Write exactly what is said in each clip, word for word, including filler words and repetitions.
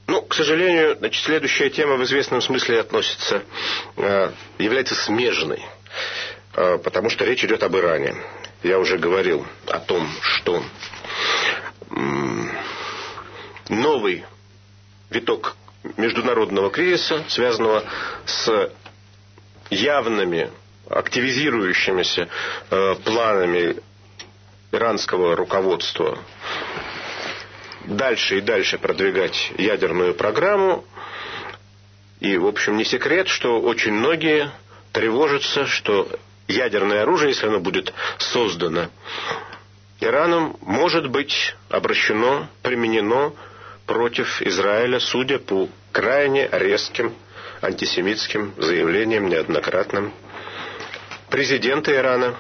Ну, к сожалению, значит, следующая тема в известном смысле относится, э, является смежной, э, потому что речь идет об Иране. Я уже говорил о том, что э, новый виток международного кризиса, связанного с явными, активизирующимися э, планами иранского руководства дальше и дальше продвигать ядерную программу. И, в общем, не секрет, что очень многие тревожатся, что ядерное оружие, если оно будет создано Ираном, может быть обращено, применено против Израиля, судя по крайне резким антисемитским заявлениям неоднократным президента Ирана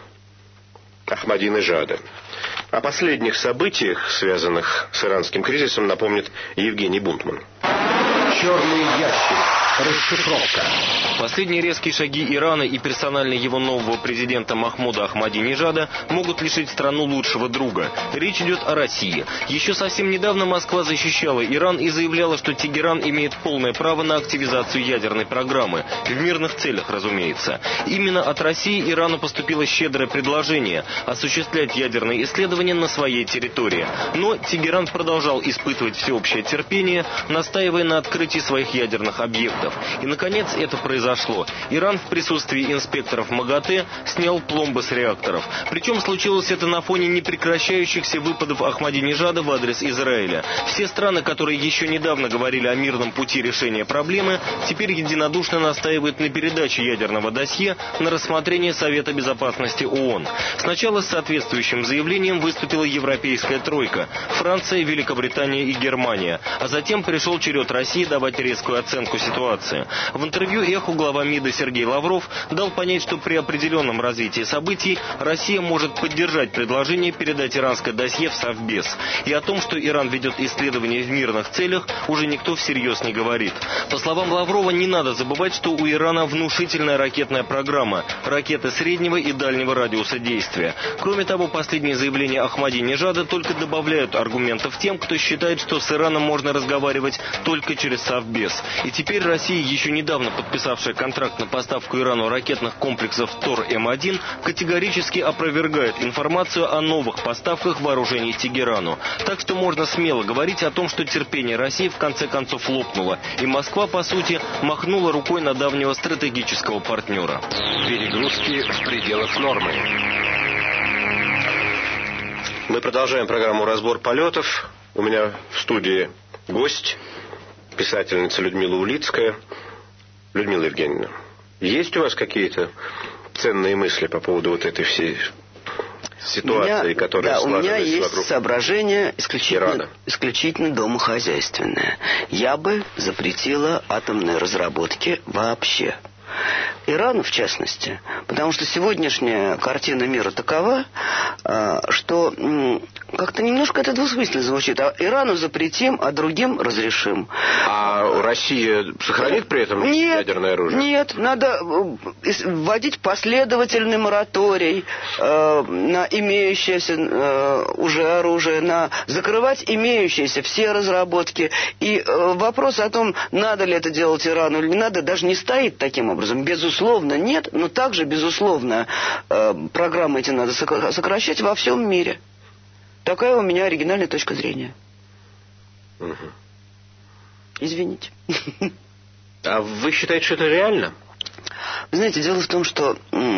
Ахмадинеджада. О последних событиях, связанных с иранским кризисом, напомнит Евгений Бунтман. Черный ящик. Расшифровка. Последние резкие шаги Ирана и персонально его нового президента Махмуда Ахмадинеджада могут лишить страну лучшего друга. Речь идет о России. Еще совсем недавно Москва защищала Иран и заявляла, что Тегеран имеет полное право на активизацию ядерной программы. В мирных целях, разумеется. Именно от России Ирану поступило щедрое предложение осуществлять ядерные исследования на своей территории. Но Тегеран продолжал испытывать всеобщее терпение, настаивая на открытии своих ядерных объектов. И, наконец, это произошло. Иран в присутствии инспекторов МАГАТЭ снял пломбы с реакторов. Причем случилось это на фоне непрекращающихся выпадов Ахмадинеджада в адрес Израиля. Все страны, которые еще недавно говорили о мирном пути решения проблемы, теперь единодушно настаивают на передаче ядерного досье на рассмотрение Совета Безопасности ООН. Сначала с соответствующим заявлением выступила Европейская тройка – Франция, Великобритания и Германия. А затем пришел черед России давать резкую оценку ситуации. В интервью «Эху» глава МИДа Сергей Лавров дал понять, что при определенном развитии событий Россия может поддержать предложение передать иранское досье в Совбез. И о том, что Иран ведет исследования в мирных целях, уже никто всерьез не говорит. По словам Лаврова, не надо забывать, что у Ирана внушительная ракетная программа, ракеты среднего и дальнего радиуса действия. Кроме того, последние заявления Ахмадинеджада только добавляют аргументов тем, кто считает, что с Ираном можно разговаривать только через Совбез. И теперь Россия, еще недавно подписавшая контракт на поставку Ирану ракетных комплексов Тор М один, категорически опровергает информацию о новых поставках вооружений Тегерану. Так что можно смело говорить о том, что терпение России в конце концов лопнуло, и Москва, по сути, махнула рукой на давнего стратегического партнера. Перегрузки в пределах нормы. Мы продолжаем программу «Разбор полетов». У меня в студии гость, писательница Людмила Улицкая. Людмила Евгеньевна, есть у вас какие-то ценные мысли по поводу вот этой всей ситуации, меня, которая да, складывается вокруг у меня есть соображение исключительно, исключительно домохозяйственное. Я бы запретила атомные разработки вообще. Ирану, в частности, потому что сегодняшняя картина мира такова, что как-то немножко это двусмысленно звучит. А Ирану запретим, а другим разрешим. А Россия сохранит при этом нет, ядерное оружие? Нет, надо вводить последовательный мораторий э, на имеющееся э, уже оружие, на закрывать имеющиеся все разработки. И э, вопрос о том, надо ли это делать Ирану или не надо, даже не стоит таким образом. Безусловно, нет, но также, безусловно, э, программы эти надо сокращать во всем мире. Такая у меня оригинальная точка зрения. Угу. Извините. А вы считаете, что это реально? Вы знаете, дело в том, что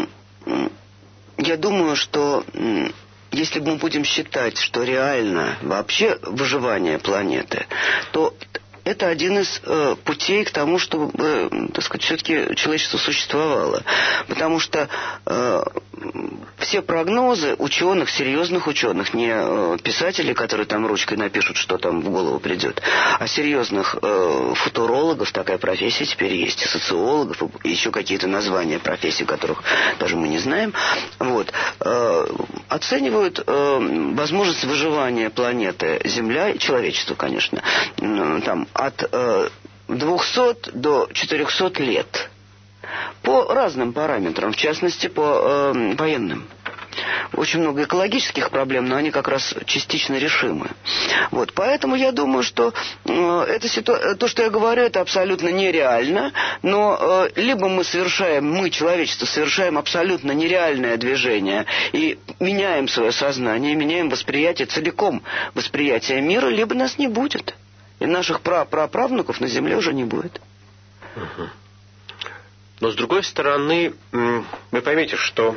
я думаю, что если мы будем считать, что реально вообще выживание планеты, то это один из э, путей к тому, чтобы, э, так сказать, все-таки человечество существовало. Потому что э, все прогнозы ученых, серьезных ученых, не э, писателей, которые там ручкой напишут, что там в голову придет, а серьезных э, футурологов, такая профессия теперь есть, и социологов, и еще какие-то названия профессий, которых даже мы не знаем, вот, э, оценивают э, возможность выживания планеты Земля и человечества, конечно, э, там, от э, двухсот до четырехсот лет по разным параметрам, в частности по э, военным. очень много экологических проблем, но они как раз частично решимы. Вот, поэтому я думаю, что э, это ситу... то, что я говорю, это абсолютно нереально, но э, либо мы совершаем, мы, человечество, совершаем абсолютно нереальное движение и меняем свое сознание, меняем восприятие целиком, восприятие мира, либо нас не будет. И наших прапраправнуков на Земле уже не будет. Угу. Но, с другой стороны, вы поймите, что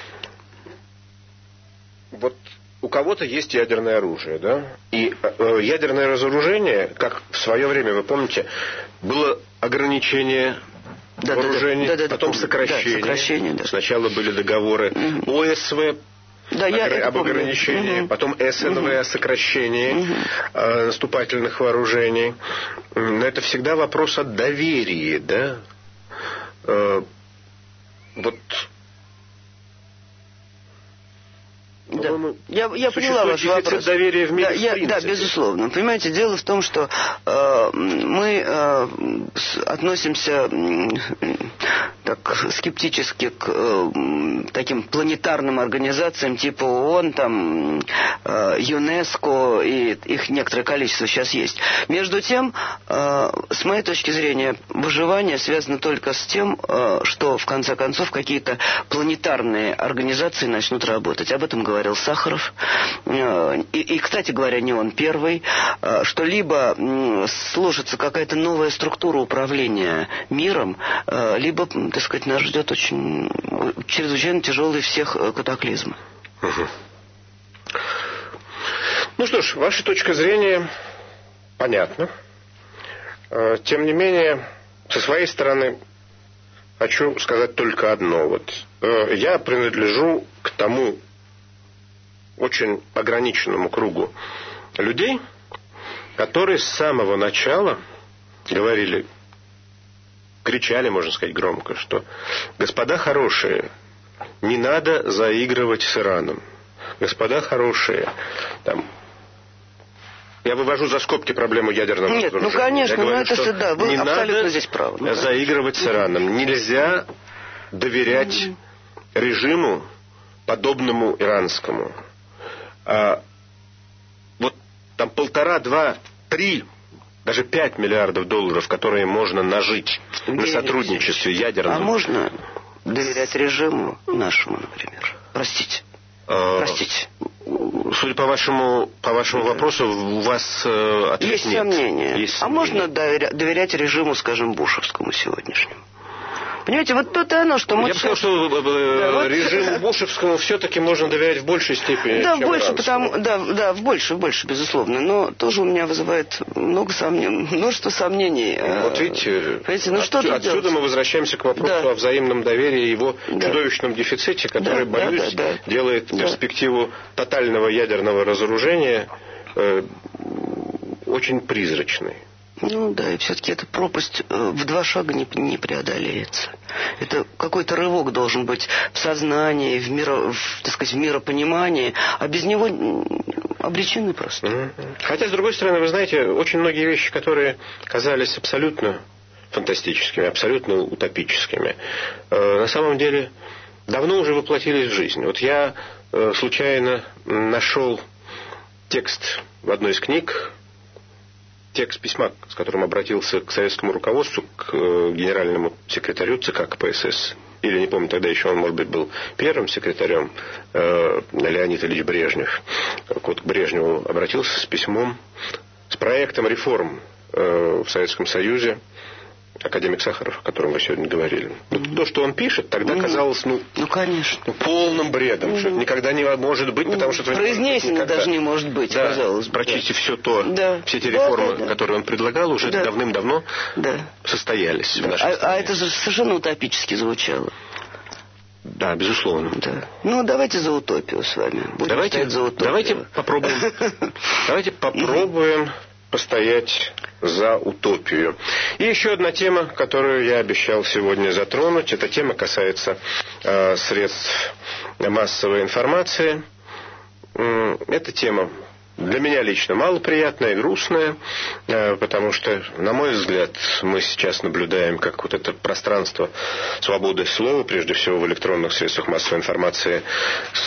вот у кого-то есть ядерное оружие, да? И э, ядерное разоружение, как в свое время, вы помните, было ограничение да, вооружений, да, да, да, потом да, сокращение. Да, сокращение да. Сначала были договоры угу. ОСВ, Да, я об ограничении, угу. потом СНВ угу. о сокращении угу. э, наступательных вооружений. Но это всегда вопрос о доверии, да? Э, вот. Да. Я, я поняла ваш вопрос. Доверия в мире, да, в я, да, безусловно. Понимаете, дело в том, что э, мы э, с, относимся э, так скептически к э, таким планетарным организациям типа ООН, там, э, ЮНЕСКО, и их некоторое количество сейчас есть. Между тем, э, с моей точки зрения, выживание связано только с тем, э, что в конце концов какие-то планетарные организации начнут работать. Об этом говорил говорил Сахаров, и, и, кстати говоря, не он первый, что либо сложится какая-то новая структура управления миром, либо, так сказать, нас ждет очень чрезвычайно тяжелый всех катаклизм. Угу. Ну что ж, ваша точка зрения понятна. Тем не менее, со своей стороны хочу сказать только одно. Вот, я принадлежу к тому очень ограниченному кругу людей, которые с самого начала говорили, кричали, можно сказать, громко, что господа хорошие, не надо заигрывать с Ираном. Господа хорошие, там, я вывожу за скобки проблему ядерного Нет, разоружения. Ну, конечно, говорю, но это да, вы не абсолютно надо здесь правы. Ну, заигрывать с Ираном. Нельзя доверять mm-hmm. режиму, подобному иранскому. А, вот там полтора, два, три, даже пять миллиардов долларов, которые можно нажить на сотрудничестве ядерном. А можно доверять режиму нашему, например? Простите. А, Простите. Судя по вашему, по вашему да. вопросу, у вас э, ответ есть нет. Сомнения. Есть а сомнения. Можно доверять, доверять режиму, скажем, бушевскому сегодняшнему? Понимаете, вот то-то оно, что мы... Я бы сказал, что да, вот... режиму бушевскому все-таки можно доверять в большей степени, да, чем больше, иранскому. потому, да, да, в больше, в больше, безусловно. Но тоже у меня вызывает много сомнений, множество сомнений. Вот видите, ну, от, что отсюда делать? мы возвращаемся к вопросу да. о взаимном доверии и его да. чудовищном дефиците, который, да, боюсь, да, да, да. делает да. перспективу тотального ядерного разоружения э, очень призрачной. Ну да, и все-таки эта пропасть в два шага не, не преодолеется. Это какой-то рывок должен быть в сознании, в, миро, в, так сказать, в миропонимании, а без него обречены просто. Mm-hmm. Хотя, с другой стороны, вы знаете, очень многие вещи, которые казались абсолютно фантастическими, абсолютно утопическими, э, на самом деле давно уже воплотились в жизнь. Вот я э, случайно нашел текст в одной из книг, текст письма, с которым обратился к советскому руководству, к генеральному секретарю ЦК КПСС, или, не помню, тогда еще он, может быть, был первым секретарем, э, Леонид Ильич Брежнев. Вот к Брежневу обратился с письмом, с проектом реформ э, в Советском Союзе, академик Сахаров, о котором вы сегодня говорили. Mm-hmm. То, что он пишет, тогда mm-hmm. казалось, ну, ну конечно. Ну, полным бредом, mm-hmm. что это никогда не может быть, потому что... Произнесено даже не может быть, да, казалось. Прочтите да. все то, да. все те реформы, да, да, да. которые он предлагал, уже да. давным-давно да. состоялись да. в нашей а, стране. А это же совершенно утопически звучало. Да, безусловно. Да. Ну, давайте за утопию с вами. Будем давайте, за утопию. Давайте попробуем... Давайте попробуем... постоять за утопию. И еще одна тема, которую я обещал сегодня затронуть. Эта тема касается э, средств массовой информации. Эта тема для меня лично малоприятная и грустная, э, потому что, на мой взгляд, мы сейчас наблюдаем, как вот это пространство свободы слова, прежде всего в электронных средствах массовой информации, с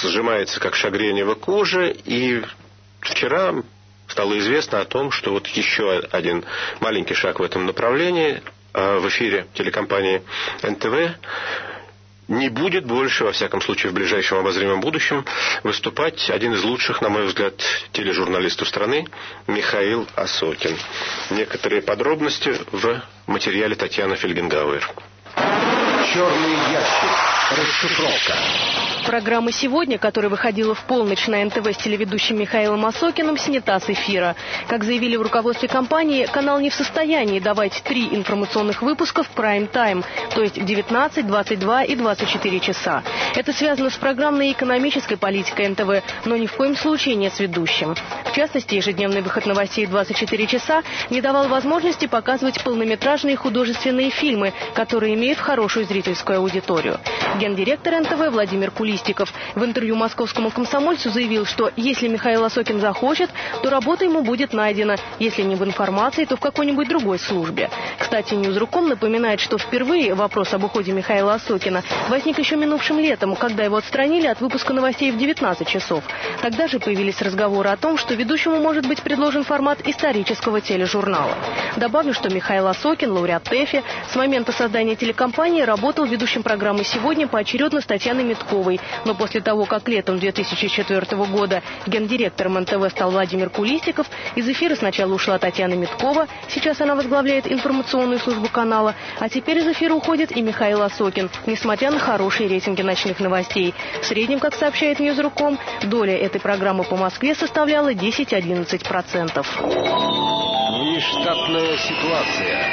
сжимается, как шагренево кожа, и вчера стало известно о том, что вот еще один маленький шаг в этом направлении в эфире телекомпании эн тэ вэ не будет больше, во всяком случае, в ближайшем обозримом будущем, выступать один из лучших, на мой взгляд, тележурналистов страны, Михаил Осокин. Некоторые подробности в материале Татьяны Фельгенгауэр. Черный ящик. Расшифровка. Программа «Сегодня», которая выходила в полночь на эн тэ вэ с телеведущим Михаилом Осокиным, снята с эфира. Как заявили в руководстве компании, канал не в состоянии давать три информационных выпуска в прайм-тайм, то есть в девятнадцать, двадцать два и двадцать четыре часа. Это связано с программной и экономической политикой эн тэ вэ, но ни в коем случае не с ведущим. В частности, ежедневный выход новостей в двадцать четыре часа не давал возможности показывать полнометражные художественные фильмы, которые имеют хорошую зрительскую аудиторию. Гендиректор эн тэ вэ Владимир Кулистиков в интервью московскому «Комсомольцу» заявил, что если Михаил Осокин захочет, то работа ему будет найдена, если не в информации, то в какой-нибудь другой службе. Кстати, Ньюзруком напоминает, что впервые вопрос об уходе Михаила Осокина возник еще минувшим летом, когда его отстранили от выпуска новостей в девятнадцать часов. Тогда же появились разговоры о том, что ведущему может быть предложен формат исторического тележурнала. Добавлю, что Михаил Осокин, лауреат ТЭФИ, с момента создания телекомпании работал ведущим программы «Сегодня» поочередно с Татьяной Митковой. Но после того, как летом две тысячи четвёртого года гендиректором эн тэ вэ стал Владимир Кулистиков, из эфира сначала ушла Татьяна Миткова, сейчас она возглавляет информационную службу канала, а теперь из эфира уходит и Михаил Осокин, несмотря на хорошие рейтинги ночных новостей. В среднем, как сообщает Ньюзруком, доля этой программы по Москве составляла десять-одиннадцать процентов. Внештатная ситуация.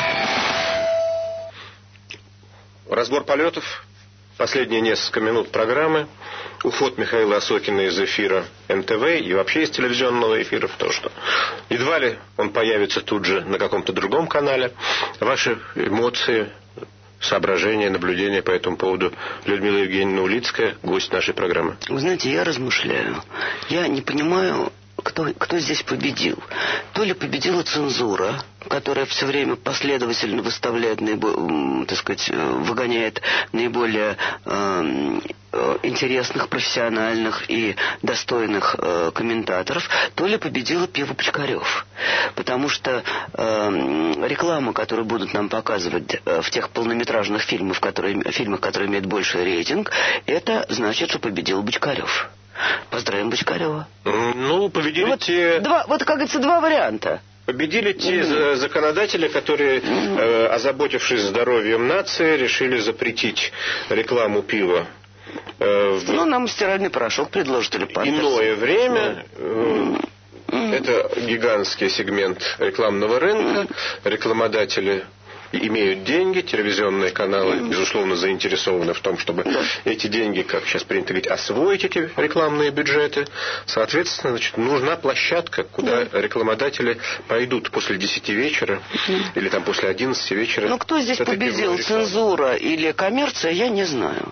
Разбор полетов. Последние несколько минут программы. Уход Михаила Осокина из эфира эн тэ вэ и вообще из телевизионного эфира, потому что едва ли он появится тут же на каком-то другом канале. Ваши эмоции, соображения, наблюдения по этому поводу. Людмила Евгеньевна Улицкая, гость нашей программы. Вы знаете, я размышляю. Я не понимаю, кто, кто здесь победил. То ли победила цензура, которая все время последовательно выставляет, наибо, так сказать, выгоняет наиболее э, интересных, профессиональных и достойных э, комментаторов, то ли победила Пива Бочкарев. Потому что э, реклама, которую будут нам показывать э, в тех полнометражных фильмах, которые, фильмах, которые имеют больший рейтинг, это значит, что победил Бочкарев. Поздравим Бочкарева. Ну, победили вот те... Два, вот, как говорится, два варианта. Победили те mm-hmm. законодатели, которые, mm-hmm. э, озаботившись здоровьем нации, решили запретить рекламу пива. Э, в... Ну, нам стиральный порошок предложат или памперсы. Иное время. Э, mm-hmm. Это гигантский сегмент рекламного рынка. Mm-hmm. Рекламодатели имеют деньги, телевизионные каналы, mm-hmm. безусловно, заинтересованы в том, чтобы mm-hmm. эти деньги, как сейчас принято говорить, освоить эти рекламные бюджеты. Соответственно, значит, нужна площадка, куда mm-hmm. рекламодатели пойдут после десяти вечера mm-hmm. или там после одиннадцати вечера. Ну, кто здесь победил, цензура или коммерция, я не знаю.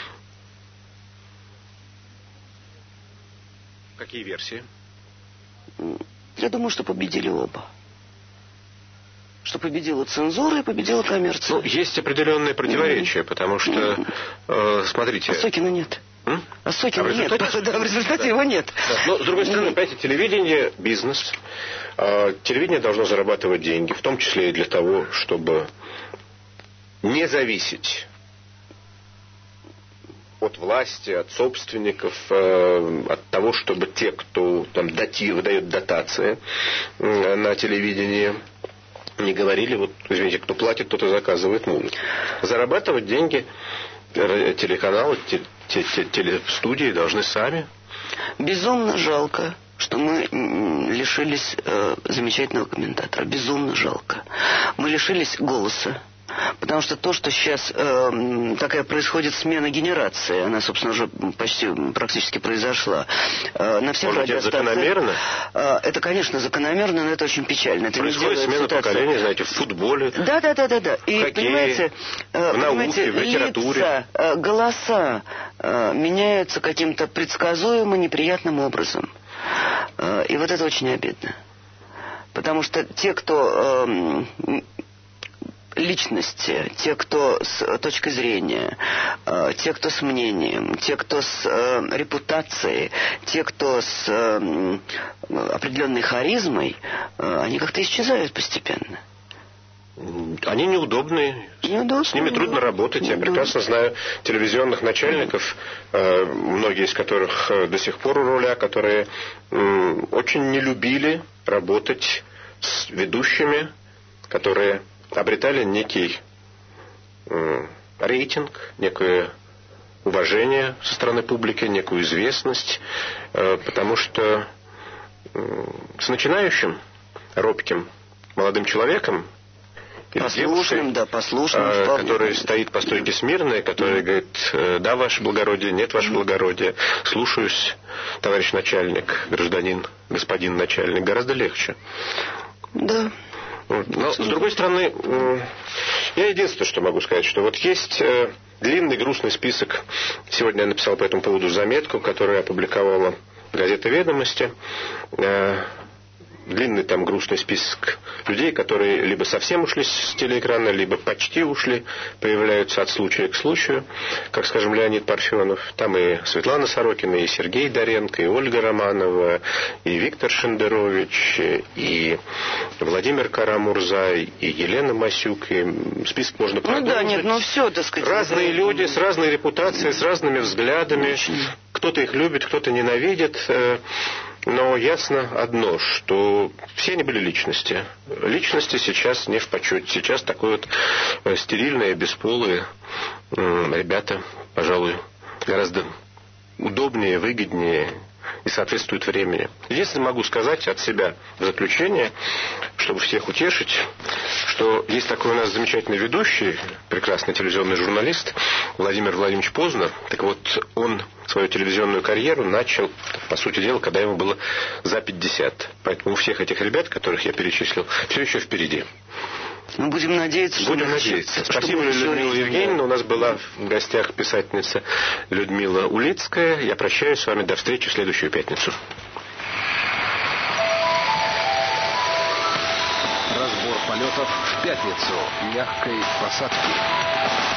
Какие версии? Я думаю, что победили оба. Что победила цензура и победила коммерция. Ну, есть определенные противоречия, mm-hmm. потому что, mm-hmm. э, смотрите... Осокина нет. М? Осокина а нет. Да, в результате его нет. Да. Но, с другой стороны, понимаете, телевидение – бизнес. Э, телевидение должно зарабатывать деньги, в том числе и для того, чтобы не зависеть от власти, от собственников, э, от того, чтобы те, кто там дати, выдает дотации э, на телевидении, не говорили, вот, извините, кто платит, тот и заказывает музыку. Зарабатывать деньги телеканалы, телестудии должны сами. Безумно жалко, что мы лишились э, замечательного комментатора. Безумно жалко. Мы лишились голоса. Потому что то, что сейчас э, такая происходит смена генерации, она, собственно, уже почти практически произошла. Э, на всех Может, это закономерно? Э, это, конечно, закономерно, но это очень печально. Это происходит смена ситуацию. поколения, знаете, в футболе, да, да, да, да, да. И, в хоккее, понимаете, э, в науке, понимаете, в литературе. Лица, э, голоса э, меняются каким-то предсказуемо неприятным образом. Э, и вот это очень обидно. Потому что те, кто... Э, личности, те, кто с точки зрения, э, те, кто с мнением, те, кто с э, репутацией, те, кто с э, определенной харизмой, э, они как-то исчезают постепенно. Они неудобные, Неудобно, с ними трудно работать. неудобно. Я прекрасно знаю телевизионных начальников, э, многие из которых э, до сих пор у руля, которые э, очень не любили работать с ведущими, которые обретали некий э, рейтинг, некое уважение со стороны публики, некую известность, э, потому что э, с начинающим, робким молодым человеком, Послушным, да, послушным. э, вполне. который стоит по стойке смирно, и который говорит: э, да, ваше благородие, нет, ваше благородие, слушаюсь, товарищ начальник, гражданин, господин начальник, гораздо легче. Да. Вот. Но, с другой стороны, э, я единственное, что могу сказать, что вот есть э, длинный грустный список, сегодня я написал по этому поводу заметку, которую опубликовала газета «Ведомости», э, длинный там грустный список людей, которые либо совсем ушли с телеэкрана, либо почти ушли, появляются от случая к случаю, как, скажем, Леонид Парфенов. Там и Светлана Сорокина, и Сергей Доренко, и Ольга Романова, и Виктор Шендерович, и Владимир Карамурза, и Елена Масюк. И список можно продолжить. Ну да, нет, ну все, так сказать. Разные это... люди с разной репутацией, с разными взглядами. Очень. Кто-то их любит, кто-то ненавидит. Но ясно одно, что все они были личности. Личности сейчас не в почете. Сейчас такое вот стерильные, бесполые ребята, пожалуй, гораздо удобнее, выгоднее и соответствуют времени. Единственное, могу сказать от себя в заключение, чтобы всех утешить, что есть такой у нас замечательный ведущий, прекрасный телевизионный журналист Владимир Владимирович Познер. Так вот, он свою телевизионную карьеру начал, по сути дела, когда ему было за пятьдесят. Поэтому у всех этих ребят, которых я перечислил, все еще впереди. Мы будем надеяться, что... Будем надеяться. Спасибо, Людмила Евгеньевна. У нас была в гостях писательница Людмила Улицкая. Я прощаюсь с вами. До встречи в следующую пятницу. Разбор полетов в пятницу. Мягкой посадки.